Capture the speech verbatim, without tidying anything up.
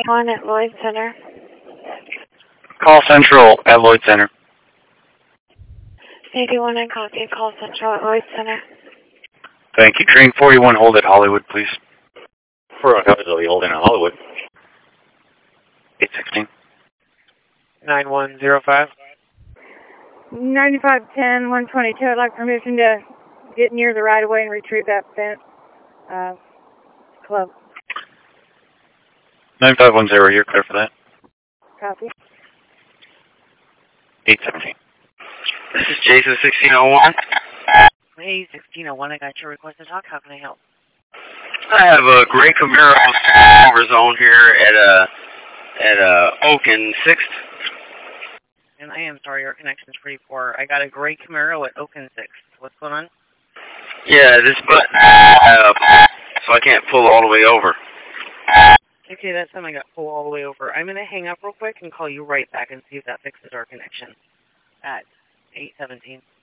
one at Lloyd Center. Call Central at Lloyd Center. eighty-one and copy. Call Central at Lloyd Center. Thank you. Train forty-one, hold at Hollywood, please. forty-one copy, will be holding at Hollywood. eight sixteen. nine one zero five. ninety-five ten, one twenty-two. I'd like permission to get near the right of way and retrieve that fence. Uh, club. nine five one zero, you're clear for that. Copy. eight seventeen. This is Jason sixteen oh one. Hey, sixteen oh one, I got your request to talk. How can I help? I have a gray Camaro over zone here at uh at uh Oak and Sixth. And I am sorry, your connection's pretty poor. I got a gray Camaro at Oak and Sixth. What's going on? Yeah, this button uh, so I can't pull all the way over. Okay, that's time I got pulled all the way over. I'm gonna hang up real quick and call you right back and see if that fixes our connection. At eight seventeen.